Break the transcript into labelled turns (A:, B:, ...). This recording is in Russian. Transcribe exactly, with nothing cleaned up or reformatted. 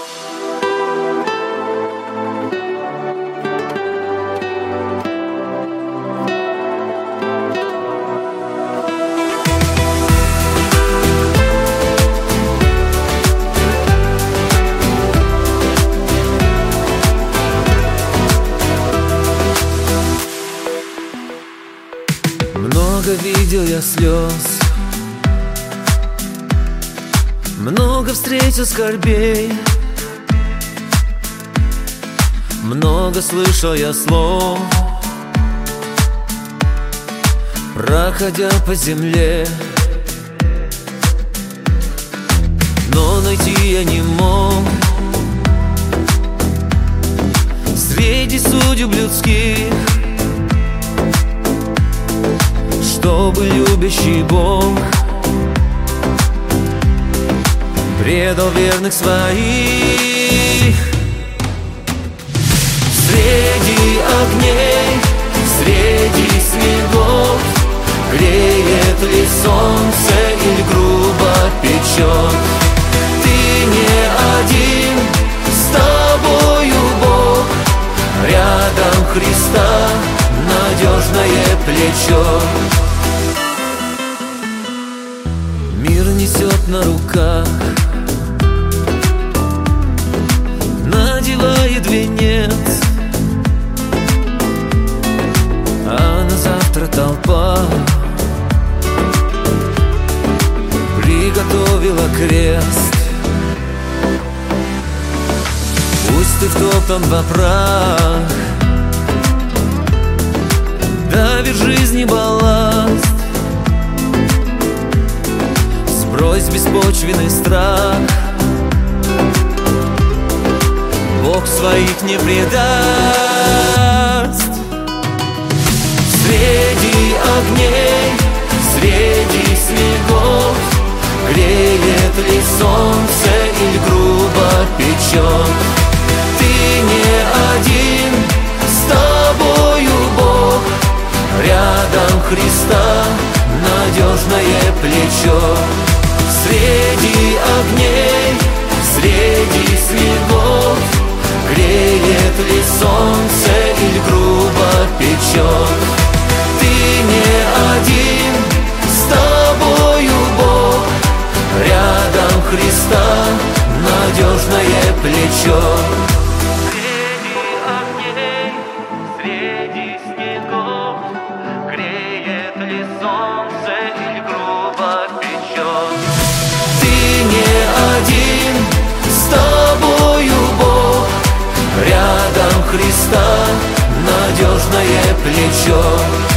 A: Много видел я слез, много встретил скорбей, много слышал я слов, проходя по земле. Но найти я не мог среди судеб людских, чтобы любящий Бог предал верных своих. Среди огней, среди снегов, греет ли солнце или грубо печет, ты не один, с тобою Бог, рядом Христа надежное плечо. Мир несет на руках, надевает венец, а на завтра толпа приготовила крест. Пусть ты втоптан во прах, давит жизни балласт, сбрось беспочвенный страх, Бог своих не предаст. Среди огней, среди снегов, греет ли солнце или грубо печет, ты не один, с тобою Бог, рядом Христа надежное плечо. Среди огней, среди снегов, греет ли солнце или грубо печет, ты не один, с тобою Бог, рядом Христа надежное плечо. Христа надежное плечо.